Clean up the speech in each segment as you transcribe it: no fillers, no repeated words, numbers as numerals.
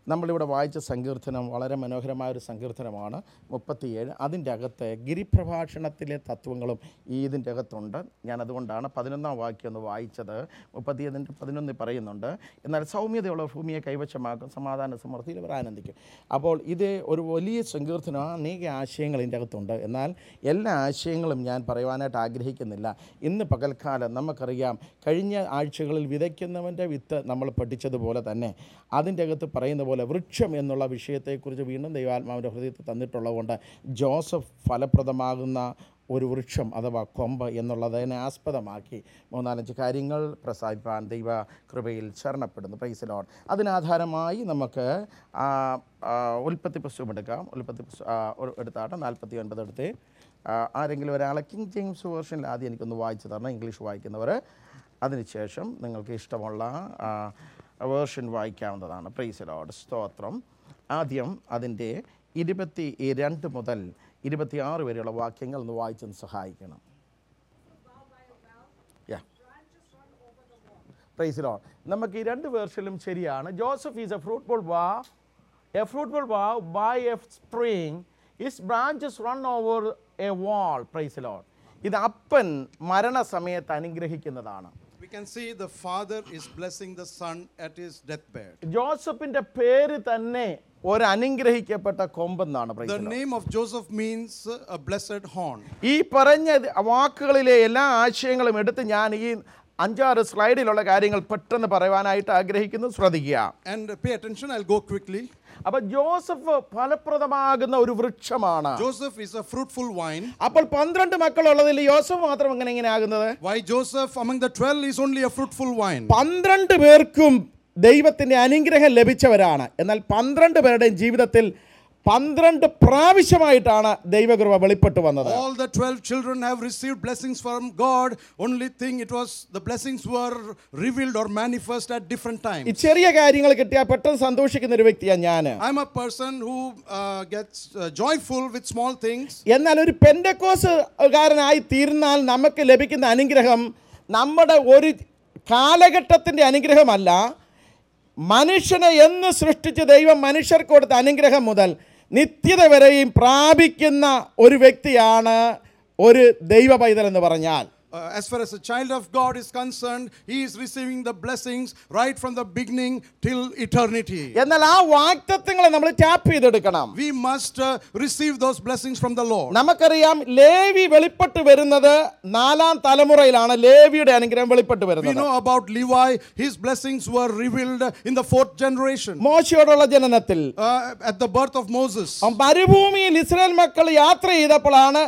നമ്മളിവിടെ വായിച്ച സങ്കീർത്തനം വളരെ മനോഹരമായൊരു സങ്കീർത്തനമാണ് 37. അതിൻ്റെ അകത്ത് ഗിരിപ്രഭാഷണത്തിലെ തത്വങ്ങളും ഇതിൻ്റെ അകത്തുണ്ട്. ഞാനതുകൊണ്ടാണ് 11-ാം വാക്യം ഒന്ന് വായിച്ചത്. 37:11 പറയുന്നുണ്ട്, എന്നാൽ സൗമ്യതയുള്ള ഭൂമിയെ കൈവശമാക്കും, സമാധാന സമൃദ്ധിയിൽ ഇവർ ആനന്ദിക്കും. അപ്പോൾ ഇത് ഒരു വലിയ സങ്കീർത്തനം, അനേക ആശയങ്ങൾ ഇതിൻ്റെ അകത്തുണ്ട്. എന്നാൽ എല്ലാ ആശയങ്ങളും ഞാൻ പറയുവാനായിട്ട് ആഗ്രഹിക്കുന്നില്ല. ഇന്ന് പകൽക്കാലം നമുക്കറിയാം, കഴിഞ്ഞ ആഴ്ചകളിൽ വിതയ്ക്കുന്നവൻ്റെ വിത്ത് നമ്മൾ പഠിച്ചതുപോലെ തന്നെ അതിൻ്റെ അകത്ത് പറയുന്ന പോലെ വൃക്ഷം എന്നുള്ള വിഷയത്തെക്കുറിച്ച് വീണ്ടും ദൈവാത്മാവിൻ്റെ ഹൃദയത്തിൽ തന്നിട്ടുള്ളതുകൊണ്ട് ജോസഫ് ഫലപ്രദമാകുന്ന ഒരു വൃക്ഷം അഥവാ കൊമ്പ് എന്നുള്ളതിനെ ആസ്പദമാക്കി 3-4 കാര്യങ്ങൾ പ്രസാദിപ്പാൻ ദൈവ കൃപയിൽ ശരണപ്പെടുന്നു. Price the Lord. അതിനാധാരമായി നമുക്ക് ഉൽപ്പത്തി പുസ്തകം എടുക്കാം. ഉൽപ്പത്തി എടുത്താട്ടെ 49 എടുത്ത് ആരെങ്കിലും ഒരാളെ കിങ് ജെയിംസ് വേർഷനിൽ ആദ്യം എനിക്കൊന്ന് വായിച്ചു തരണം, ഇംഗ്ലീഷ് വായിക്കുന്നവർ. അതിനുശേഷം നിങ്ങൾക്ക് ഇഷ്ടമുള്ള വേർഷൻ വായിക്കാവുന്നതാണ്. Praise the Lord. സ്തോത്രം. ആദ്യം അതിൻ്റെ 22 മുതൽ 26 വരെയുള്ള വാക്യങ്ങൾ ഒന്ന് വായിച്ചൊന്ന് സഹായിക്കണം. Praise the Lord. നമുക്ക് ഈ 2 വേർഷനിലും ശരിയാണ്. Joseph is a fruitful bough by a spring, his branches run over a wall. Praise the Lord. ഇത് അപ്പൻ മരണസമയത്ത് അനുഗ്രഹിക്കുന്നതാണ്. We can see the father is blessing the son at his deathbed. ജോസഫിന്റെ പേര് തന്നെ ഒരു അനുഗ്രഹിക്കപ്പെട്ട കൊമ്പെന്നാണ്. The name of Joseph means a blessed horn. ഈ പറഞ്ഞ വാക്കുകളിലെ എല്ലാ ആശയങ്ങളും എടുത്ത് ഞാൻ ഈ 5-6 സ്ലൈഡിലുള്ള കാര്യങ്ങൾ പെട്ടെന്ന് പറയുവാനായിട്ട് ആഗ്രഹിക്കുന്നു. ശ്രദ്ധിക്കുക. And pay attention, I'll go quickly. അപ്പോൾ ജോസഫ് ഫലപ്രദമാകുന്ന ഒരു വൃക്ഷമാണ്. Joseph is a fruitful vine. അപ്പോൾ 12 മക്കളുള്ളതിൽ യോസഫ് മാത്രം എങ്ങനെ ആകുന്നത്? Why Joseph among the 12 is only a fruitful vine? 12 പേർക്കും ദൈവത്തിൻ്റെ അനുഗ്രഹം ലഭിച്ചവരാണ്. എന്നാൽ 12 പേരുടെയും ജീവിതത്തിൽ 12 പ്രാവശ്യമായിട്ടാണ് ദൈവകൃപ വെളിപ്പെട്ടു വന്നത്. All the 12 children have received blessings from God. Only thing it was the blessings were revealed or manifest at different times. ഈ ചെറിയ കാര്യങ്ങൾ കിട്ടിയാൽ പെട്ടെന്ന് സന്തോഷിക്കുന്ന ഒരു വ്യക്തിയാണ് ഞാൻ. I'm a person who gets joyful with small things. എന്നാൽ ഒരു പെന്തക്കോസ്തുകാരനായി തീർന്നാൽ നമുക്ക് ലഭിക്കുന്ന അനുഗ്രഹം നമ്മുടെ ഒരു കാലഘട്ടത്തിൻ്റെ അനുഗ്രഹമല്ല. മനുഷ്യനെ എന്ന് സൃഷ്ടിച്ച് ദൈവം മനുഷ്യർക്ക് കൊടുത്ത അനുഗ്രഹം മുതൽ നിത്യത വരെയും പ്രാപിക്കുന്ന ഒരു വ്യക്തിയാണ് ഒരു ദൈവ പൈതൽ എന്ന് പറഞ്ഞാൽ. As far as a child of God is concerned, he is receiving the blessings right from the beginning till eternity. എന്നാൽ ആ വാഗ്ദത്തങ്ങളെ നമ്മൾ ടാപ്പ് ചെയ്തെടുക്കണം. We must receive those blessings from the Lord. നമുക്കറിയാം ലേവി വെളിപ്പെട്ട് വരുന്നത് 4-ാം തലമുറയിലാണ് ലേവിയുടെ അനുഗ്രഹം വെളിപ്പെട്ട് വരുന്നത്. We know about Levi, his blessings were revealed in the 4th generation. മോശയോടുള്ള ജനനത്തിൽ at the birth of Moses. മരുഭൂമിയിൽ ഇസ്രായേൽ മക്കൾ യാത്ര ചെയ്തപ്പോഴാണ്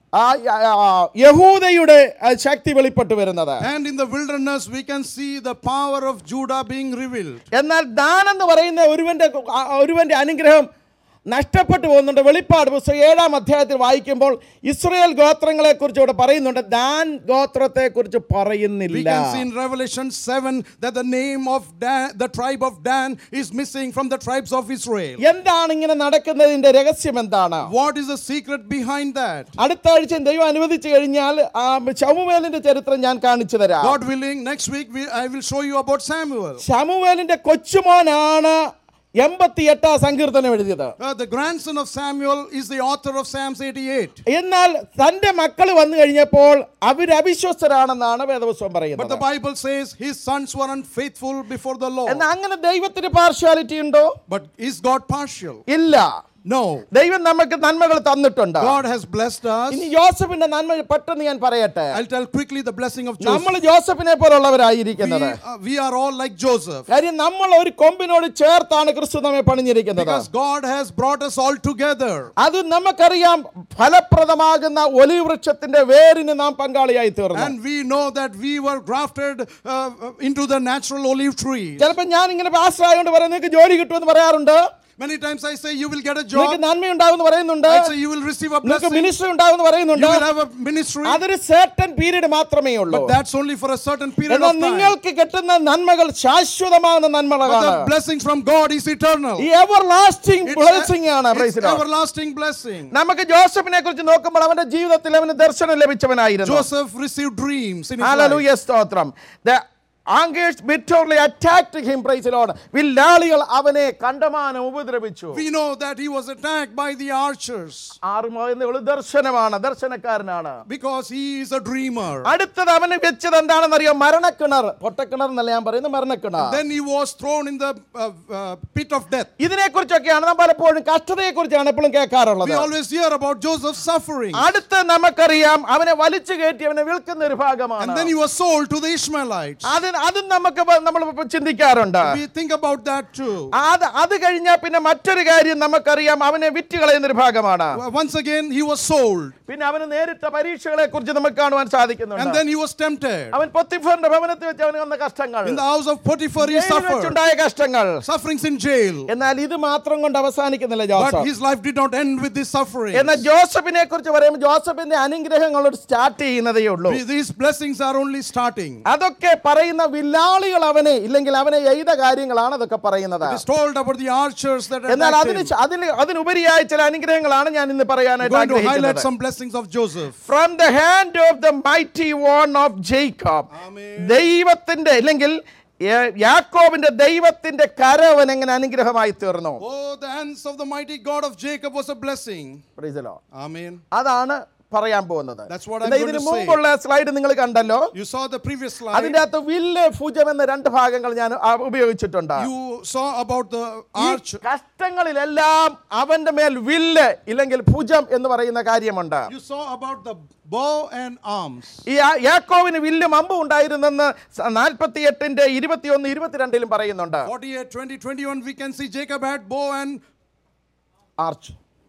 യഹൂദയുടെ ശക്തി വെളിപ്പെട്ടു വരുന്നത്. And in the wilderness we can see the power of Judah being revealed. എന്നാൽ Dan എന്ന് പറയുന്ന ഒരുവന്റെ അനുഗ്രഹം നഷ്ടപ്പെട്ടു പോകുന്നുണ്ട്. വെളിപ്പാട് പുസ്തകം 7-ാം അധ്യായത്തിൽ വായിക്കുമ്പോൾ ഇസ്രായേൽ ഗോത്രങ്ങളെ കുറിച്ച് ഇവിടെ പറയുന്നുണ്ട്, ദാൻ ഗോത്രത്തെ കുറിച്ച് പറയുന്നില്ല. We can see in Revelation 7 that the name of Dan, the tribe of Dan, is missing from the tribes of Israel. എന്താണ് ഇങ്ങനെ നടക്കുന്നതിന്റെ രഹസ്യം എന്താണ്? What is the secret behind that? അടുത്ത ആഴ്ച ദൈവം അനുവദിച്ചു കഴിഞ്ഞാൽ ശമൂവേലിന്റെ ചരിത്രം ഞാൻ കാണിച്ചു തരാം. God willing, next week I will show you about Samuel. ശമൂവേലിന്റെ കൊച്ചുമോനാണ് 88-ാം സങ്കീർത്തനം എഴുതിയത്. The grandson of Samuel is the author of Psalms 88. എന്നാൽ തന്റെ മക്കൾ വന്നു കഴിഞ്ഞപ്പോൾ അവർ അവിശ്വസ്തരാണെന്നാണ് വേദപുസ്തകം പറയുന്നത്. But the Bible says his sons were unfaithful before the Lord. എന്നാൽ അങ്ങനെ ദൈവത്തിന് പാർഷ്യാലിറ്റി ഉണ്ടോ? But is God partial? ഇല്ല. No. ദൈവം നമുക്ക് നന്മകൾ തന്നിട്ടുണ്ട്. God has blessed us. ഇനി യോസഫിന്റെ നന്മ പെട്ടെന്ന് ഞാൻ പറയട്ടെ. I'll tell quickly the blessing of Joseph. നമ്മൾ ജോസഫിനെ പോലുള്ളവരായിരിക്കുന്നത്. We are all like Joseph. കാര്യം നമ്മൾ ഒരു കൊമ്പിനോട് ചേർത്താണ് ക്രിസ്തു നമ്മെ പണിഞ്ഞിരിക്കുന്നത്. Because God has brought us all together. അത് നമുക്കറിയാം, ഫലപ്രദമാകുന്ന ഒലിവ് വൃക്ഷത്തിന്റെ വേരിന് നാം പങ്കാളിയായി തീർന്നു. And we know that we were grafted into the natural olive tree. ചിലപ്പോൾ ഞാൻ ഇങ്ങനെ പാസ്റ്റർ ആയതുകൊണ്ട് പറയാം, നിങ്ങൾക്ക് ജോലി കിട്ടുമെന്ന് പറയാറുണ്ട്. Many times I say you will get a job. നിങ്ങൾക്ക് നന്മയുണ്ടാകുമെന്ന് പറയുന്നുണ്ട്. I say you will receive a blessing. നിങ്ങൾക്ക് മിനിസ്ട്രി ഉണ്ടാകുമെന്ന് പറയുന്നുണ്ട്. You will have a ministry. അതൊരു certain period മാത്രമേ ഉള്ളൂ. But that's only for a certain period of എന്നാൽ time. നിങ്ങൾക്ക് കിട്ടുന്ന നന്മകൾ ശാശ്വതമാകുന്ന നന്മകളാണ്. But the blessings from God is eternal. ഈ everlasting blessing ആണ്. Praise the Lord. Everlasting blessing. നമുക്ക് ജോസഫിനെ കുറിച്ച് നോക്കുമ്പോൾ അവന്റെ ജീവിതത്തിൽ അവന് ദർശനം ലഭിച്ചവനായിരുന്നു. Joseph received dreams in his life. ഹല്ലേലൂയ, സ്തോത്രം. Angered bitterly attacked him, praise the Lord. വില്ലാളികൾ അവനെ കണ്ടമാനം ഉപദ്രവിച്ചു. We know that he was attacked by the archers. ദർശനക്കാരനാണ്. Because he is a dreamer. അടുത്തത് അവന് വെച്ചത് എന്താണെന്ന് അറിയാം? മരണക്കിണർ. പൊട്ടക്കിണർ എന്നല്ല ഞാൻ പറയുന്നത്, മരണക്കിണർ. Then he was thrown in the pit of death. ഇതിനെക്കുറിച്ചൊക്കെയാണ് നാം പലപ്പോഴും കഷ്ടതയെക്കുറിച്ചാണ് എപ്പോഴും കേൾക്കാറുള്ളത്. We always hear about Joseph's suffering. അടുത്ത നമുക്കറിയാം അവനെ വലിച്ചു കയറ്റി അവനെ വിൽക്കുന്ന ഒരു ഭാഗമാണ്. And then he was sold to the Ishmaelites. അതും നമ്മൾ ചിന്തിക്കാറുണ്ട്. We think about that too. അത് കഴിഞ്ഞാൽ പിന്നെ മറ്റൊരു കാര്യം നമുക്കറിയാം, അവനെ വിറ്റ് കളയുന്ന ഒരു ഭാഗമാണ്. Once again he was sold. പിന്നെ അവന് നേരിട്ട പരീക്ഷകളെ കുറിച്ച് നമുക്ക് കാണുവാൻ സാധിക്കുന്നുണ്ട്. And then he was tempted. അവൻ പൊത്തിഫറിന്റെ ഭവനത്തിൽ വെച്ച് അവന് വന്ന കഷ്ടങ്ങൾ, In the house of Potiphar he suffered. കഷ്ടങ്ങൾ, Sufferings in jail. എന്നാൽ ഇത് മാത്രം കൊണ്ട് അവസാനിക്കുന്നില്ല But Joseph. his life did not end with this suffering. എന്നാൽ ജോസഫിനെ കുറിച്ച് പറയുമ്പോൾ ജോസഫിന്റെ അനുഗ്രഹങ്ങൾ സ്റ്റാർട്ട് ചെയ്യുന്നതേ ഉള്ളൂ. These blessings are only starting. അതൊക്കെ പറയുന്ന വില്ലാളികൾ അവനെ ഇല്ലെങ്കിൽ അവനെ എയ്ത കാര്യങ്ങളാണ് അതൊക്കെ പറയുന്നത്. It is told about the archers that എന്നാൽ attacked him. അതിനുപരിയായ ചില അനുഗ്രഹങ്ങളാണ് ഞാൻ ഇന്ന് പറയാനായിട്ട് I'm going to highlight ആഗ്രഹിക്കുന്നത്. some blessings of Joseph. From the hand of the mighty one of Jacob. Amen. ദൈവത്തിന്റെ അല്ലെങ്കിൽ യാക്കോബിന്റെ ദൈവത്തിന്റെ കരവൻ എങ്ങനെ അനുഗ്രഹമായി തീർന്നു. Oh, the hands of the mighty God of Jacob was a blessing. Praise the Lord. Amen. അതാണ് പറയാൻ പോകുന്നത്. That's what I'm going ഇതിനു to say. മുമ്പുള്ള സ്ലൈഡ് നിങ്ങൾ കണ്ടല്ലോ. You saw the previous slide. അതിന്റെ അകത്ത് വില്ല് ഭുജം എന്ന രണ്ട് ഭാഗങ്ങൾ ഞാൻ ഉപയോഗിച്ചിട്ടുണ്ട്. You saw about the arch. കഷ്ടങ്ങളിലെല്ലാം അവന്റെ മേൽ വില്ല് ഇല്ലെങ്കിൽ ഭുജം എന്ന് പറയുന്ന കാര്യമുണ്ട്. You saw about the bow and arms. ഈ യാക്കോബിന് വില്ലും അമ്പും ഉണ്ടായിരുന്നെന്ന് 48-ന്റെ 21-22 പറയുന്നുണ്ട്. 48:20-21 we can see Jacob had bow and arch.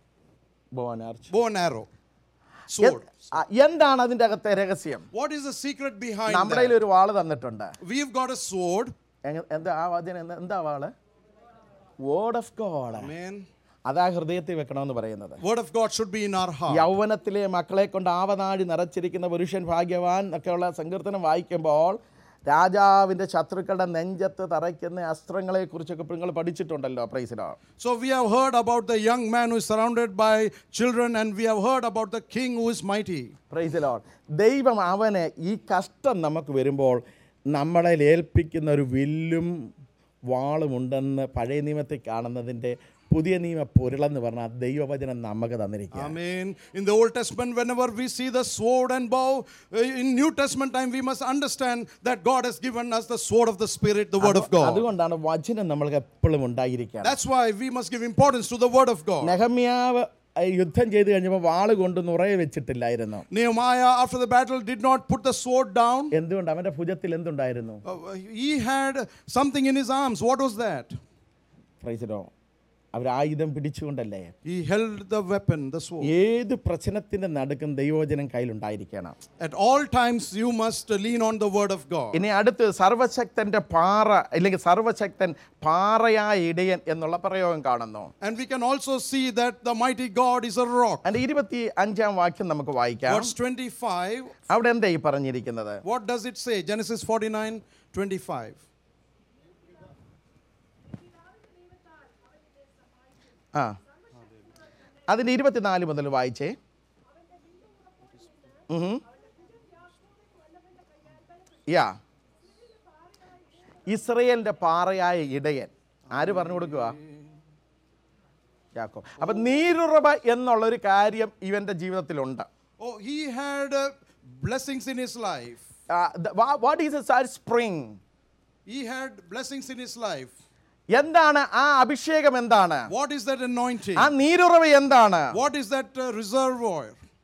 bow and arrow. Sword. എന്താണ് അതിന്റെ അകത്തെ രഹസ്യം? What is the secret behind നമ്മുടെ that? ഒരു വാള് തന്നിട്ടുണ്ട്. We've got a sword. എന്താ വാള്? Word of God. Amen. അതാ ഹൃദയത്തിൽ വെക്കണമെന്ന് പറയുന്നത്. Word of God should be in our heart. യൗവനത്തിലെ മക്കളെ കൊണ്ട് ആവനാഴി നിറച്ചിരിക്കുന്ന പുരുഷൻ ഭാഗ്യവാൻ ഒക്കെയുള്ള സങ്കീർത്തനം വായിക്കുമ്പോൾ രാജാവിന്റെ ശത്രുക്കളുടെ നെഞ്ചത്ത് തറയ്ക്കുന്ന അസ്ത്രങ്ങളെ കുറിച്ചൊക്കെ നിങ്ങൾ പഠിച്ചിട്ടുണ്ടല്ലോ. Praise the Lord. So we have heard about the young man who is surrounded by children, and we have heard about the king who is mighty. Praise the Lord. ദൈവം അവനെ ഈ കഷ്ടം നമുക്ക് വരുമ്പോൾ നമ്മളെ ഏൽപ്പിക്കുന്ന ഒരു വില്ലും വാളും ഉണ്ടെന്ന് പഴയ നിയമത്തിൽ കാണുന്നതിൻ്റെ പുതിയ നിയമ പൊരുളെന്ന് പറഞ്ഞാൽ ദൈവവചനം നമുക്ക് തന്നിരിക്കുക. Amen. In the Old Testament, whenever we see the sword and bow, in New Testament time we must understand that God has given us the sword of the Spirit, the word of God. അതുകൊണ്ടാണ് വചനം നമ്മൾക്ക് എപ്പോഴും ഉണ്ടായിരിക്കുക. That's why we must give importance to the word of God. നെഹമ്യാവ് യുദ്ധം ചെയ്ത് കഴിഞ്ഞപ്പോൾ വാള് കൊണ്ട് നുറയെ വെച്ചിട്ടില്ലായിരുന്നു. Nehemiah after the battle did not put the sword down. എന്തുകൊണ്ട്? അവന്റെ ഭുജത്തിൽ എന്തുണ്ടായിരുന്നു? He had something in his arms. What was that? Praise the Lord. അവർ ആയുധം പിടിച്ചുകൊണ്ടല്ലേ? He held the weapon, the sword. ഏത് പ്രശ്നത്തിന്റെ നടുക്കും ദൈവവചനം കയ്യിലുണ്ടായിരിക്കണം. At all times you must lean on the word of God. ഇനി അടുത്ത് സർവശക്തന്റെ പാറ അല്ലെങ്കിൽ സർവശക്തൻ പാറയായ ഇടയൻ എന്നുള്ള പ്രയോഗം കാണുന്നു. And we can also see that the mighty God is a rock. അതിന്റെ 25-ാം വാക്യം നമുക്ക് വായിക്കാം. Verse 25. അവിടെ എന്താ ഈ പറഞ്ഞിരിക്കുന്നത്? What does it say? Genesis 49:25. അതിന്റെ 24 മുതൽ വായിച്ചേ. ഇസ്രയേലിന്റെ പാറയായ ഇടയൻ ആര് പറഞ്ഞു കൊടുക്കുക? യാക്കോബ്. അപ്പൊ നീരുറവ എന്നുള്ളൊരു കാര്യം ഇവന്റെ ജീവിതത്തിലുണ്ട്. Oh, he had blessings in his life. What is a spring? He had blessings in his life. എന്താണ് ആ അഭിഷേകം? എന്താണ്? What is that anointing? ആ നീരുറവ എന്താണ്? What is that reservoir?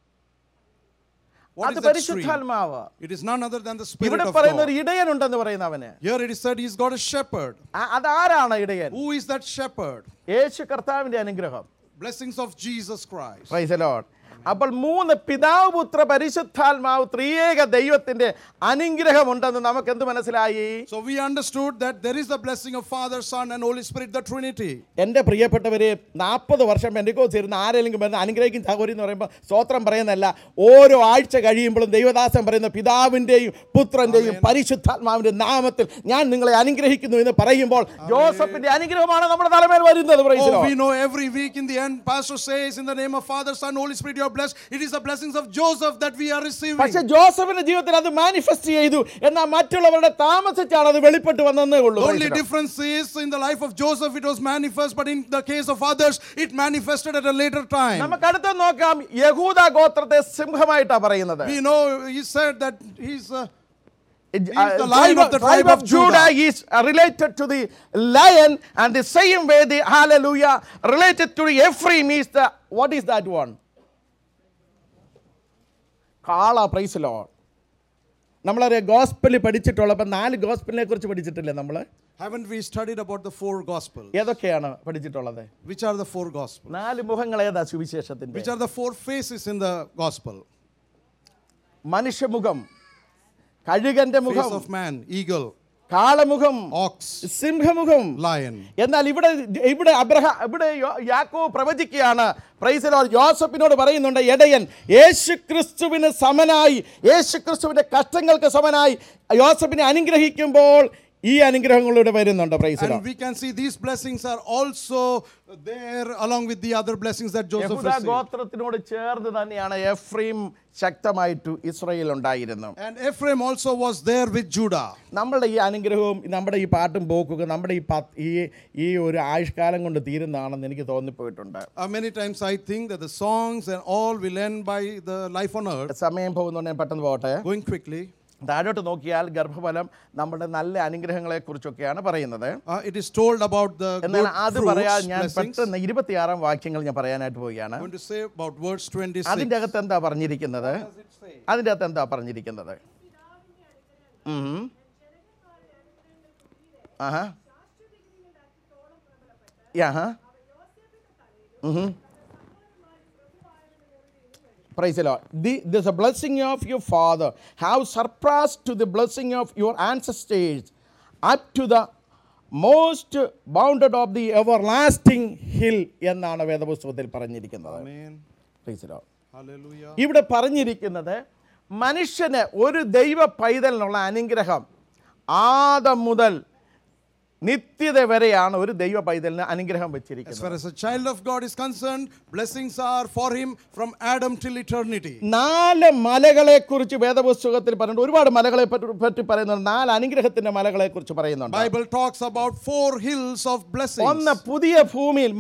What അത് is that stream? പരിശുദ്ധാത്മാവ്. It is none other than the Spirit ഇവിടെ of പറയുന്ന God. ഒരു ഇടയൻ ഉണ്ടെന്ന് പറയുന്നവന്. Here it is said he's got a shepherd. അതാരാണ് ഇടയൻ? Who is that shepherd? യേശു കർത്താവിന്റെ അനുഗ്രഹം. Blessings of Jesus Christ. Praise the Lord. അപ്പോൾ 3 പിതാവ് പുത്ര പരിശുദ്ധാത്മാവ് ത്രിയേക ദൈവത്തിന്റെ അനുഗ്രഹം ഉണ്ടെന്ന് നമുക്ക് എന്ത് മനസ്സിലായി? So we understood that there is the blessing of Father, Son and Holy Spirit, the Trinity. എൻ്റെ പ്രിയപ്പെട്ടവരെ 40 വർഷം പെന്തക്കോസ്ത് ഇരുന്ന് ആരെങ്കിലും വരുന്ന അനുഗ്രഹിക്കും സഹോദരി എന്ന് പറയുമ്പോൾ സ്തോത്രം പറയുന്നല്ല, ഓരോ ആഴ്ച കഴിയുമ്പോഴും ദൈവദാസൻ പറയുന്ന പിതാവിൻ്റെയും പുത്രൻ്റെയും പരിശുദ്ധാത്മാവിൻ്റെ നാമത്തിൽ ഞാൻ നിങ്ങളെ അനുഗ്രഹിക്കുന്നു എന്ന് പറയുമ്പോൾ ജോസഫിന്റെ അനുഗ്രഹമാണ് നമ്മുടെ തലമേൽ വരുന്നത്. Oh, we know every week in the end, Pastor says, in the name of Father, Son, Holy Spirit, you are are blessed. It is the blessings of Joseph that we are receiving. പക്ഷേ ജോസഫിന്റെ ജീവിതത്തിൽ അത് manifest ചെയ്തു, എന്നാൽ മറ്റുള്ളവരുടെ താമസിച്ചാണ് അത് വെളിപ്പെട്ട് വന്നതേ ഉള്ളൂ. The only difference is in the life of Joseph it was manifest, but in the case of others it manifested at a later time. നമുക്ക് അടുത്ത നോക്കാം. യഹൂദ ഗോത്രത്തെ സിംഹമായിട്ടാണ് പറയുന്നത്. We know he said that he's the lion of the tribe of Judah is related to the lion, and the same way the hallelujah related to the Ephraim is the, what is that one? കാള. Praise the Lord. നമ്മളറിയാം ഗോസ്പലിൽ പഠിച്ചിട്ടുള്ളപ്പോൾ 4 ഗോസ്പലിനെ കുറിച്ച് പഠിച്ചിട്ടില്ലേ നമ്മൾ? Haven't we studied about the 4 gospels? ഏതൊക്കെയാണ് പഠിച്ചിട്ടുള്ളത്? Which are the 4 gospels? 4 മുഖങ്ങൾ ഏതാ സുവിശേഷത്തിന്റെ? Which are the 4 faces in the gospel? മനുഷ്യമുഖം, കഴുകന്റെ മുഖം, Face of man, eagle, കാളമുഖം, ox, സിംഹമുഖം, lion. എന്നാൽ ഇവിടെ യാക്കോബ് പ്രവചിക്കുകയാണ്. Praise the Lord. യോസഫിനോട് പറയുന്നുണ്ട്, ഇടയൻ യേശുക്രിസ്തുവിന് സമനായി, യേശുക്രിസ്തുവിന്റെ കഷ്ടങ്ങൾക്ക് സമനായി യോസഫിനെ അനുഗ്രഹിക്കുമ്പോൾ ഈ അനുഗ്രഹങ്ങളിലൂടെ വരുന്നുണ്ട്. Praise the Lord. And we can see these blessings are also there along with the other blessings that Joseph യഹൂദ received. ഗോത്രത്തിനോട് ചേർന്ന് തന്നെയാണ് എഫ്രൈം ശക്തമായിട്ട് ഇസ്രായേൽ ഉണ്ടായിരുന്നു. And Ephraim also was there with Judah. നമ്മളുടെ ഈ അനുഗ്രഹവും നമ്മുടെ ഈ പാട്ടും പോക്കുക നമ്മുടെ ഈ ഒരു ആയുഷ്കാലം കൊണ്ട് തീരുന്നതാണെന്ന് എനിക്ക് തോന്നിപ്പോയിട്ടുണ്ട്. Many times I think that the songs and all will end by the life on earth. സമയം പോകുന്നുണ്ട്, ഞാൻ പെട്ടെന്ന് പോകട്ടെ. Going quickly. താഴോട്ട് നോക്കിയാൽ ഗർഭഫലം നമ്മുടെ നല്ല അനുഗ്രഹങ്ങളെ കുറിച്ചൊക്കെയാണ് പറയുന്നത്. It is told about the എന്നാൽ good അത് fruits, പറയാൻ ഞാൻ blessings. പെട്ടെന്ന് 26 വാക്യങ്ങൾ ഞാൻ പറയാനായിട്ട് പോവുകയാണ്. I'm going to say about verse 26. അതിൻ്റെ അകത്ത് എന്താ പറഞ്ഞിരിക്കുന്നത്? അതിൻ്റെ അകത്ത് എന്താ പറഞ്ഞിരിക്കുന്നത്? ആഹാ Yaha Praise the Lord. The blessing of your father have surpassed to the blessing of your ancestors up to the most bounded of the everlasting hill എന്നാണ് വേദപുസ്തകത്തിൽ പറഞ്ഞിരിക്കുന്നത്. Amen. Praise the Lord. Hallelujah. ഇവിടെ പറഞ്ഞിരിക്കുന്നത് മനുഷ്യന് ഒരു ദൈവ പൈതലിനുള്ള അനുഗ്രഹം ആദം മുതൽ നിത്യത വരെയാണ് ഒരു ദൈവ പൈതലിന് അനുഗ്രഹം വെച്ചിരിക്കുന്നത്. As far as a child of God is concerned, blessings are for him from Adam till eternity. 4 മലകളെ കുറിച്ച് വേദപുസ്തകത്തിൽ പറയുന്നുണ്ട്. ഒരുപാട് മലകളെ പറ്റി പറയുന്നുണ്ട്. 4 അനുഗ്രഹത്തിന്റെ മലകളെ കുറിച്ച് പറയുന്നുണ്ട്. Bible talks about 4 hills of blessings. ഒന്ന്, പുതിയ ഭൂമിയിൽ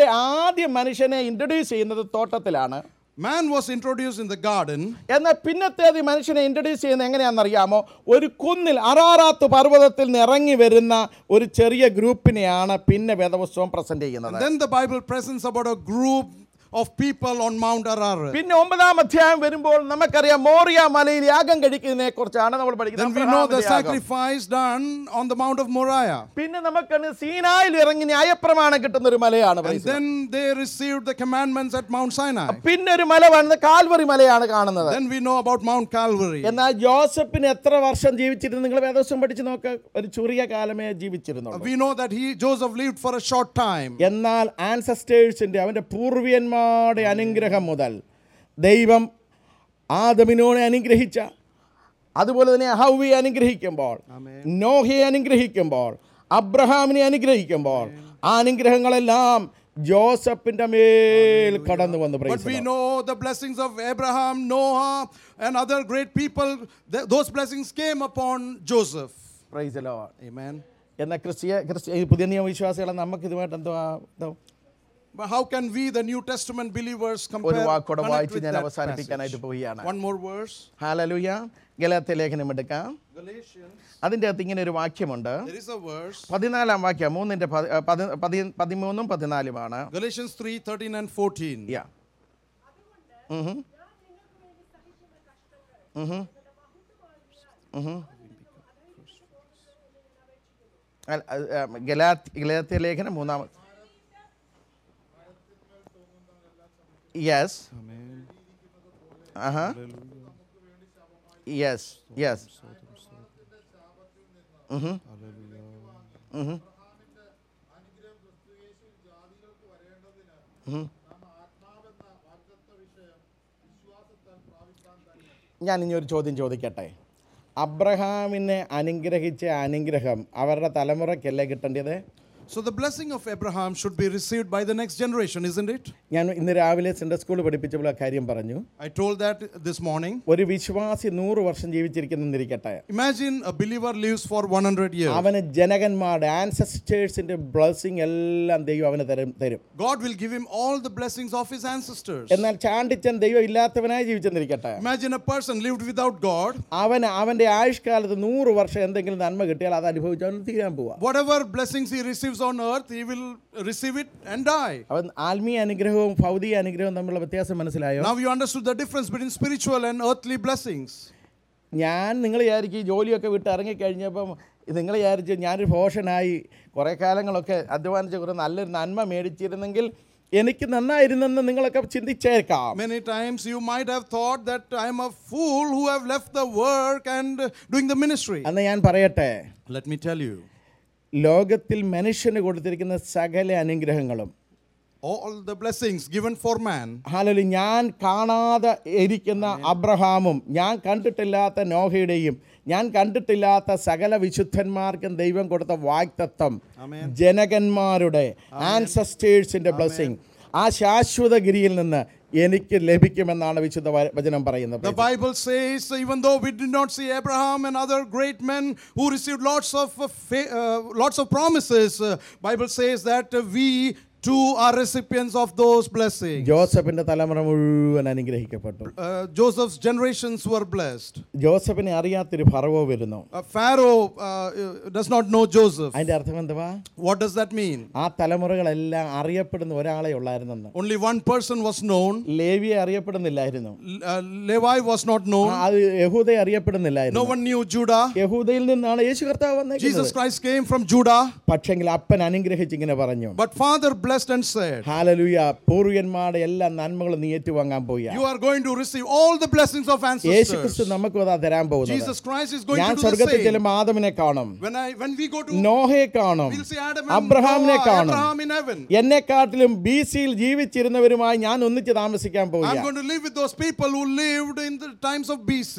മനുഷ്യനെ ഇൻട്രൊഡ്യൂസ് ചെയ്യുന്നത് തോട്ടത്തിലാണ്. Man was introduced in the garden. എന്നാൽ പിന്നത്തേത് മനുഷ്യനെ ഇൻട്രൊഡ്യൂസ് ചെയ്യുന്നത് എങ്ങനെയാണെന്നറിയാമോ? ഒരു കുന്നിൽ അറാറാത്ത് പർവ്വതത്തിൽ നിന്ന് ഇറങ്ങി വരുന്ന ഒരു ചെറിയ ഗ്രൂപ്പിനെയാണ് പിന്നെ വേദപുസ്തകം പ്രസന്റ് ചെയ്യുന്നത്. Then the Bible presents about a group of people on Mount Ararat. പിന്നെ 9-ാം അധ്യായം വരുമ്പോൾ നമുക്കറിയാം മോറിയ മലയിൽ യാഗം കഴിക്കുന്നതിനെ കുറിച്ചാണ് നമ്മൾ പഠിക്കുന്നത്. Then we know the sacrifice done on the Mount of Moriah. പിന്നെ നമുക്ക് സീനായിൽ ഇറങ്ങി ന്യായപ്രമാണം കിട്ടുന്ന ഒരു മലയാണ്. And then they received the commandments at Mount Sinai. പിന്നെ ഒരു മല വന്ന് കാൽവറി മലയാണ് കാണുന്നത്. Then we know about Mount Calvary. എന്നാൽ ജോസഫിന് എത്ര വർഷം ജീവിച്ചിരുന്നു? നിങ്ങൾ വേദപുസ്തകം പഠിച്ച് നോക്ക്. ഒരു ചെറിയ കാലമേ ജീവിച്ചിരുന്നുള്ളൂ. We know that Joseph lived for a short time. എന്നാൽ ആൻസസ്റ്റേഴ്സിന്റെ അവന്റെ പൂർവ്വികന്മാരുടെ അനുഗ്രഹം മുതൽ ദൈവം ആദമിനോനെ അനുഗ്രഹിച്ച, അതുപോലെ തന്നെ ഹവ്വയെ അനുഗ്രഹിക്കുമ്പോൾ, നോഹയെ അനുഗ്രഹിക്കുമ്പോൾ, അബ്രഹാമിനെ അനുഗ്രഹിക്കുമ്പോൾ ആ അനുഗ്രഹങ്ങളെല്ലാം ജോസഫിന്റെ മേൽ കടന്നു വന്നു. But we know the blessings of Abraham, Noah and other great people, those blessings came upon Joseph. Praise the Lord. Amen. എന്നാൽ പുതിയ നിയമവിശ്വാസികളെ നമുക്ക് ഇതുമായിട്ട് എന്തോ But how can we, the New Testament believers, compare? ഒരു വാക്കോടെ വായിച്ച് ഞാൻ that അവസാനിപ്പിക്കാനായിട്ട് passage? പോവുകയാണ്. One more verse. ഹല്ലേലൂയ. ഗലാത്യ ലേഖനം എടുക്കാം. Galatians. അതിൻ്റെ അകത്ത് ഇങ്ങനെ ഒരു വാക്യമുണ്ട്. There is a verse. 14-ാം വാക്യം 13-14. Galatians 3:13 and 14. Yeah. ഗലാത്യ ലേഖനം 3-ാം. Yes. Yes. Yes. ഞാൻ ഇനി ഒരു ചോദ്യം ചോദിക്കട്ടെ. അബ്രഹാമിനെ അനുഗ്രഹിച്ച അനുഗ്രഹം അവരുടെ തലമുറയ്ക്കല്ലേ കിട്ടേണ്ടത്? So the blessing of Abraham should be received by the next generation, isn't it? ഞാൻ ഇന്ന് രാവിലെ സെൻട്രൽ സ്കൂളിൽ പഠിപ്പിച്ചപ്പോൾ ആ കാര്യം പറഞ്ഞു. I told that this morning. ഒരു വിശ്വാസി 100 വർഷം ജീവിച്ചിരിക്കുന്നിരിക്കട്ടെ. Imagine a believer lives for 100 years. അവന് ജനകന്മാരുടെ ആൻസസ്റ്റേഴ്സിന്റെ ബ്ലെസ്സിംഗ് എല്ലാം ദൈവം അവന് തരും. God will give him all the blessings of his ancestors. എന്നാൽ ചാണ്ടിച്ചൻ ദൈവം ഇല്ലാത്തവനായി ജീവിച്ചെന്നിരിക്കട്ടെ. Imagine a person lived without God. അവന്റെ ആയുഷ്കാലത്ത് 100 വർഷം എന്തെങ്കിലും നന്മ കിട്ടിയാൽ അത് അനുഭവിച്ച് അവന് തീരാൻ പോവാ. Whatever blessings he receives on earth, he will receive it and die. അവൻ ആത്മീയ അനുഗ്രഹവും ഭൗതിക അനുഗ്രഹവും തമ്മിലുള്ള വ്യത്യാസം മനസ്സിലായോ? Now you understood the difference between spiritual and earthly blessings. ഞാൻ നിങ്ങൾ വിചാരിക്കും ജോലിയൊക്കെ വിട്ട് ഇറങ്ങിക്കഴിഞ്ഞപ്പം നിങ്ങൾ വിചാരിച്ച് ഞാനൊരു ഭോഷനായി കുറേ കാലങ്ങളൊക്കെ അധ്വാനിച്ച് കുറേ നല്ലൊരു നന്മ മേടിച്ചിരുന്നെങ്കിൽ എനിക്ക് നന്നായിരുന്നെന്ന് നിങ്ങളൊക്കെ ചിന്തിച്ചേക്കാം. Many times you might have thought that I am a fool who have left the work and doing the ministry. അന്ന് ഞാൻ പറയട്ടെ, Let me tell you, ലോകത്തിൽ മനുഷ്യന് കൊടുത്തിരിക്കുന്ന സകല അനുഗ്രഹങ്ങളും all the blessings given for man, ഹല്ലേലൂയ, ഞാൻ കാണാതെ ഇരിക്കുന്ന അബ്രഹാമും ഞാൻ കണ്ടിട്ടില്ലാത്ത നോഹയുടെയും ഞാൻ കണ്ടിട്ടില്ലാത്ത സകല വിശുദ്ധന്മാർക്കും ദൈവം കൊടുത്ത വാഗ്ദത്തം, ജനകന്മാരുടെ ആൻസസ്റ്റേഴ്സിന്റെ ബ്ലെസ്സിംഗ്, ആ ശാശ്വതഗിരിയിൽ നിന്ന് എനിക്ക് ലഭിക്കുമെന്നാണ് വിശുദ്ധ വചനം പറയുന്നത്. The Bible says, even though we did not see Abraham and other great men who received lots of promises, Bible says that we too are recipients of those blessings. ജോസഫിന്റെ തലമുറ മുഴുവൻ അനുഗ്രഹിക്കപ്പെട്ടു. Joseph's generations were blessed. ജോസഫിനെ അറിയാത്തൊരു ഫറവോ വരുന്നു. Pharaoh does not know Joseph. അതിന്റെ അർത്ഥം എന്തുവാ? What does that mean? ആ തലമുറകളെല്ലാം അറിയപ്പെടുന്ന ഒരാളെ ഉള്ളായിരുന്നെന്ന്. Only one person was known. ലേവിയെ അറിയപ്പെടുന്നില്ലായിരുന്നു. Levi was not known. അത് യഹൂദയെ അറിയപ്പെടുന്നില്ലായിരുന്നു. No one knew Judah. യഹൂദയിൽ നിന്നാണ് യേശു കർത്താവ് വന്നേക്കുന്നത്. Jesus Christ came from Judah. പക്ഷെങ്കിൽ അപ്പൻ അനുഗ്രഹിച്ച് ഇങ്ങനെ പറഞ്ഞു, But Father blessed and said, ഹല്ലേലൂയ, പൂർവ്വന്മാരുടെ എല്ലാ നന്മകളും നീ ഏറ്റുവാങ്ങാൻ പോയാ. You are going to receive all the blessings of ancestors. യേശുക്രിസ്തു നമുക്ക് അതാ തരാൻ പോകുന്നത്. Jesus Christ is going ഞാൻ to do the സ്വർഗ്ഗത്തിൽ same. ചെല്ലുമ്പോൾ ആദമിനെ കാണും, When we go to നോഹയെ കാണും, we'll see Adam and അബ്രഹാമിനെ Noah, കാണും. Abraham in heaven. എന്നെക്കാട്ടിലും BC-യിൽ ജീവിച്ചിരുന്നവരുമായി ഞാൻ ഒന്നിച്ച് താമസിക്കാൻ പോവുക. I'm going to live with those people who lived in the times of BC.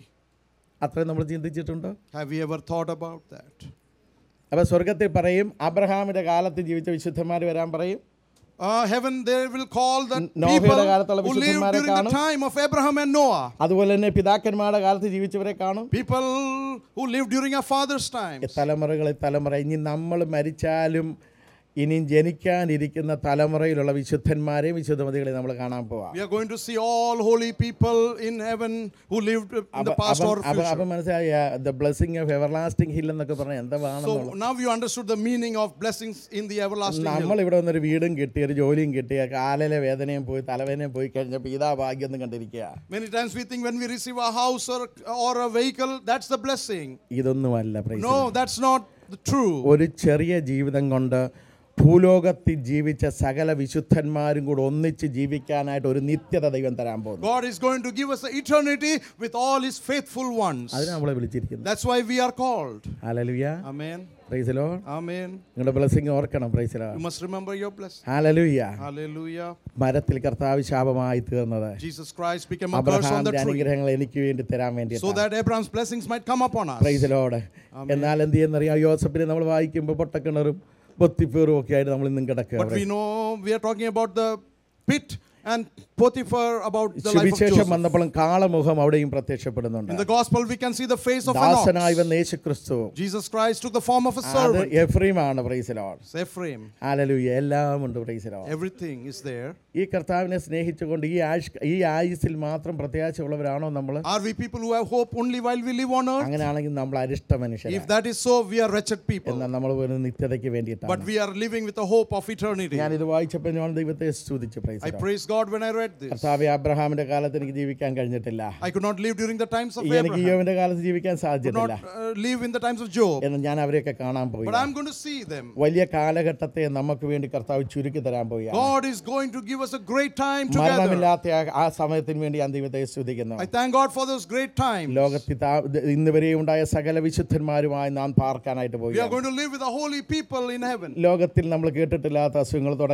അത്രയും നമ്മൾ ചിന്തിച്ചിട്ടുണ്ടോ? Have we ever thought about that? അപ്പോൾ സ്വർഗ്ഗത്തിൽ പറയും, അബ്രഹാമിന്റെ കാലത്ത് ജീവിച്ച വിശുദ്ധന്മാർ വരാൻ പറയും. Heaven, they will call the നോഹയുടെ people കാലത്തുള്ള who lived വിശുദ്ധന്മാരെ during the കാണും. time of Abraham and Noah. അതുപോലെ തന്നെ പിതാക്കന്മാരുടെ കാലത്ത് ജീവിച്ചവരെ കാണും. People who lived during our father's times. തലമുറ ഇനി നമ്മൾ മരിച്ചാലും ഇനിയും ജനിക്കാനിരിക്കുന്ന തലമുറയിലുള്ള വിശുദ്ധന്മാരെയും വിശുദ്ധമതികളെയും നമ്മൾ കാണാൻ പോവാം. We are going to see all holy people in heaven who lived in the past or future. അപ്പം മനസ്സിലായ the blessing of everlasting hill എന്നൊക്കെ പറഞ്ഞാൽ എന്താണെന്നുള്ളത്. So now you understood the meaning of blessings in the everlasting hill. നമ്മൾ ഇവിടെ വന്നൊരു വീടും കിട്ടി, ഒരു ജോലിയും കിട്ടി, കാലിലെ വേദനയും പോയി തലവേദനയും പോയി കഴിഞ്ഞപ്പോൾ ഇതാ ഭാഗ്യം എന്ന് കണ്ടിരിക്കുക. Many times we think when we receive a house or a vehicle, that's the blessing. ഇതൊന്നുമല്ല. No, that's not the true. ഒരു ചെറിയ ജീവിതം കൊണ്ട് ഭൂലോകത്തിൽ ജീവിച്ച സകല വിശുദ്ധന്മാരും കൂടെ ഒന്നിച്ച് ജീവിക്കാനായിട്ട് ഒരു നിത്യത ദൈവം തരാൻ പോകുന്നു. God is going to give us an eternity with all his faithful ones. അതിനെ നമ്മളെ വിളിച്ചിരിക്കുന്നത്. That's why we are called. ഹല്ലേലൂയ. Amen. Praise the Lord. Amen. നിങ്ങളുടെ ബ്ലെസ്സിംഗ് ഓർക്കണം. Praise the Lord. You must remember your blessing. ഹല്ലേലൂയ. Hallelujah. മരത്തിൽ കർത്താവ് ശാപമായി തീർന്നത് Jesus Christ became a curse on the അബ്രഹാമിന്റെ tree അനുഗ്രഹങ്ങൾ എനിക്ക് വേണ്ടി തരാൻ വേണ്ടി. so that Abraham's blessings might come upon us. Praise the Lord. എന്നാൽ എന്ത് ചെയ്യുന്നറിയാം, യോസഫിനെ നമ്മൾ വായിക്കുമ്പോൾ പൊട്ടക്കിണറും പൊത്തിപ്പേറും ഒക്കെ ആയിട്ട് നമ്മൾ ഇന്നും കിടക്കുക. But we know we are talking about the pit and Potiphar, about the life of സുവിശേഷം Joseph. വന്നപ്പോഴും കാളമുഖം അവിടെയും പ്രത്യക്ഷപ്പെടുന്നുണ്ട്. In the gospel we can see the face of an ox. ദാസനായി വന്ന യേശുക്രിസ്തു, Jesus Christ took the form of a അത് servant. എഫ്രൈമാണ്. Praise the Lord. Ephraim. ഹല്ലേലൂയ. എല്ലാം ഉണ്ട്. Praise the Lord. Everything is there. ഈ കർത്താവിനെ സ്നേഹിച്ചുകൊണ്ട് ഈ ആയുസ്സിൽ മാത്രം പ്രത്യാശയുള്ളവരാണോ നമ്മൾ? Are we people who have hope only while we live on earth? അങ്ങനെയാണെങ്കിൽ നമ്മൾ അരിഷ്ട മനുഷ്യരാണ്. If that is so, we are wretched people. എന്നാൽ നമ്മൾ ഒരു നിത്യതയ്ക്ക് But വേണ്ടിയിട്ടാണ്. we are living with the hope of eternity. ഞാൻ ഇത് വായിച്ചപ്പോൾ ഞാൻ ദൈവത്തെ സ്തുതിച്ചു. Praise the I Lord. praise God when I read this. കർത്താവേ, അബ്രഹാമിന്റെ കാലത്ത് എനിക്ക് ജീവിക്കാൻ കഴിഞ്ഞിട്ടില്ല. I could not live during the times of എനിക്ക് Abraham. യോബിന്റെ കാലത്ത് ജീവിക്കാൻ Could സാധിച്ചിട്ടില്ല. not live in the times of Job. എന്നാൽ ഞാൻ അവരെയൊക്കെ കാണാൻ പോയി. But I'm going to see them. വലിയ കാലഘട്ടത്തെ നമുക്ക് വേണ്ടി കർത്താവ് ചുരുക്കി തരാൻ പോയി. God is going to give us a great time together. മരണമില്ലാത്ത ആ സമയത്തിന് വേണ്ടി ഞാൻ ദൈവത്തെ സ്തുതിക്കുന്നു. I thank God for those great times. ലോകത്തിൽ ഇന്ന് വരെ ഉണ്ടായ സകല വിശുദ്ധന്മാരുമായി നാം പാർക്കാനായിട്ട് പോയി. We are going to live with the holy people in heaven. ലോകത്തിൽ നമ്മൾ കേട്ടിട്ടില്ലാത്ത അസുഖങ്ങൾ തുടങ്ങി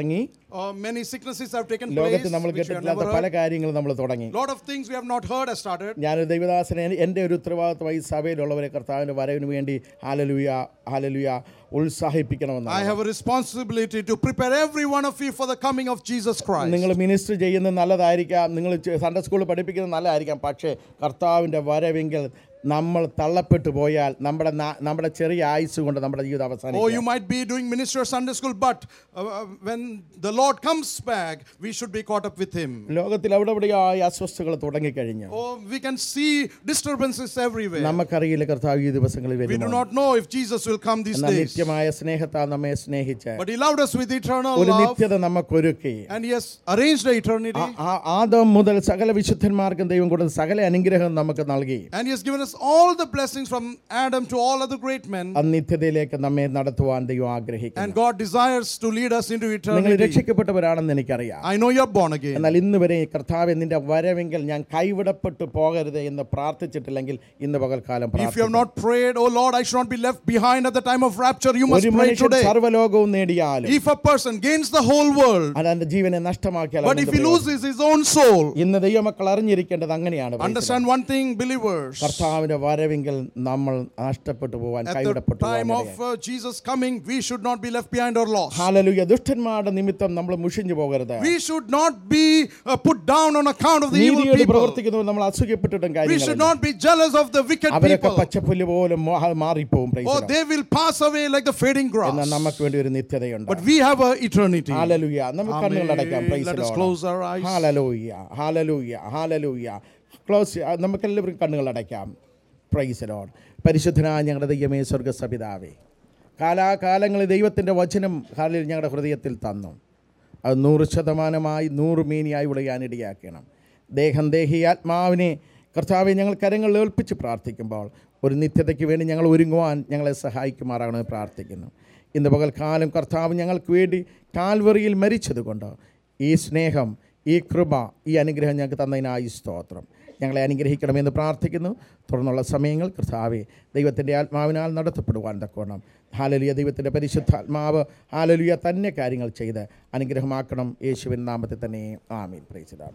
Many sicknesses have taken place, ലോകത്ത് നമ്മൾ which we have കേട്ടിട്ടില്ലാത്ത never പല heard. കാര്യങ്ങളും നമ്മൾ തുടങ്ങി. Lot of things we have not heard has started. ഞാനൊരു ദൈവദാസനെ എൻ്റെ ഒരു ഉത്തരവാദിത്തമായി സഭയിലുള്ളവരെ കർത്താവിൻ്റെ വരവിന് വേണ്ടി ഹല്ലേലൂയ ഹല്ലേലൂയ ഉത്സാഹിപ്പിക്കണമെന്നാണ്. I have a responsibility to prepare every one of you for the coming of Jesus Christ. നിങ്ങൾ മിനിസ്റ്റർ ചെയ്യുന്നത് നല്ലതായിരിക്കാം, നിങ്ങൾ സൺഡേ സ്കൂളിൽ പഠിപ്പിക്കുന്നത് നല്ലതായിരിക്കാം, പക്ഷേ കർത്താവിൻ്റെ വരവെങ്കിൽ നമ്മൾ തള്ളപ്പെട്ടു പോയാൽ നമ്മുടെ ചെറിയ ആയുസ് കൊണ്ട് നമ്മുടെ ജീവിതം അവസാനിക്കും. Oh, you might be doing minister Sunday school, but when the Lord comes back, we should be caught up with Him. ലോകത്തിൽ എവിടെയായി അസ്വസ്ഥതകൾ തുടങ്ങിക്കഴിഞ്ഞു. Oh, we can see disturbances everywhere. നമുക്കറിയില്ല കർത്താവ് ഈ ദിവസങ്ങളിൽ We do വരുമോ. not know if Jesus will come these days. നിത്യമായ സ്നേഹത്താൽ നമ്മെ സ്നേഹിച്ച് But He loved us with eternal ഒരു love, നിത്യത നമുക്കൊരുക്കി. and He has arranged the eternity. Adam മുതൽ സകല വിശുദ്ധന്മാർക്കും ദൈവം കൊടുത്ത സകല അനുഗ്രഹം നമുക്ക് നൽകി. And He has given us all the blessings from Adam to all other great men. ആ നിത്യതയിലേക്ക് നമ്മെ നടത്തുവാൻ ദൈവം ആഗ്രഹിക്കുന്നു. And God desires to lead us into നിങ്ങൾ eternity. രക്ഷിക്കപ്പെട്ടവരാണെന്ന് എനിക്കറിയാം. I know you are born again. എന്നാൽ ഇന്ന് വരെ കർത്താവേ നിന്റെ വരവെങ്കിൽ ഞാൻ കൈവിടപ്പെട്ടു പോകരുത് എന്ന് പ്രാർത്ഥിച്ചിട്ടില്ലെങ്കിൽ ഇന്ന് പകൽക്കാലം If you have not prayed, oh Lord, I should not be left behind at the time of rapture, you must ഒരു pray മനുഷ്യൻ today. സർവ്വലോകവും നേടിയാലും If a person gains the whole world, അവന്റെ ജീവനെ നഷ്ടമാക്കിയാൽ but if he loses his own soul, ഇന്ന് ദൈവമക്കൾ അറിഞ്ഞിരിക്കേണ്ടത് അങ്ങനെയാണ്. understand one thing, believers. കർത്താവിന്റെ വരവെങ്കിൽ നമ്മൾ നഷ്ടപ്പെട്ടു പോവാൻ At the കൈവിടപ്പെട്ടു time പോവാൻ of Jesus coming, we should not be left behind or lost. ഹല്ലേലൂയ. ദുഷ്ടന്മാരുടെ നിമിത്തം നമ്മൾ മുഷിഞ്ഞു പോകരുത്. We should not be put down on account of the evil നീതിയോട് people. പ്രവർത്തിക്കുന്നവർ നമ്മൾ അസൂയപ്പെട്ടിട്ടും We കാര്യമില്ല. should not be jealous of the wicked അവരൊക്കെ people. പച്ചപ്പുല്ല് പോലും മാറിപ്പോവും. Oh, they will pass away like the fading എന്നാൽ grass. നമുക്ക് വേണ്ടി ഒരു നിത്യതയുണ്ട്. But we have an eternity. ഹല്ലേലൂയ. നമുക്ക് കണ്ണുകൾ അടയ്ക്കാം. Amen. Let us close our eyes. ഹല്ലേലൂയ ഹല്ലേലൂയ ഹല്ലേലൂയ. ക്ലോസ്. നമുക്കെല്ലാവരും കണ്ണുകൾ അടയ്ക്കാം. Praise the Lord. പരിശുദ്ധനായ ഞങ്ങളുടെ ദൈവമേ, സ്വർഗ്ഗസ്ഥപിതാവേ, കാലാകാലങ്ങളിൽ ദൈവത്തിൻ്റെ വചനം ഹാലിൽ ഞങ്ങളുടെ ഹൃദയത്തിൽ തന്നു. അത് 100% 100 മേനിയായി വിളയാനിടയാക്കണം. ദേഹി ആത്മാവിനെ കർത്താവെ ഞങ്ങൾ കരങ്ങളിൽ ഏൽപ്പിച്ച് പ്രാർത്ഥിക്കുമ്പോൾ ഒരു നിത്യതയ്ക്ക് വേണ്ടി ഞങ്ങൾ ഒരുങ്ങുവാൻ ഞങ്ങളെ സഹായിക്കുമാറാകണമെന്ന് പ്രാർത്ഥിക്കുന്നു. ഇന്ന് പകൽക്കാലം കർത്താവ് ഞങ്ങൾക്ക് വേണ്ടി കാൽവറിയിൽ മരിച്ചതുകൊണ്ട് ഈ സ്നേഹം, ഈ കൃപ, ഈ അനുഗ്രഹം ഞങ്ങൾക്ക് തന്നതിനായി സ്തോത്രം. ഞങ്ങളെ അനുഗ്രഹിക്കണമെന്ന് പ്രാർത്ഥിക്കുന്നു. തുടർന്നുള്ള സമയങ്ങൾ കർത്താവെ ദൈവത്തിൻ്റെ ആത്മാവിനാൽ നടത്തപ്പെടുവാൻ തക്കോണം. ഹല്ലേലൂയ. ദൈവത്തിൻ്റെ പരിശുദ്ധാത്മാവ് ഹല്ലേലൂയ തന്നെ കാര്യങ്ങൾ ചെയ്ത് അനുഗ്രഹമാക്കണം. യേശുവിൻ നാമത്തിൽ തന്നെ ആമീൻ. Price the Lord.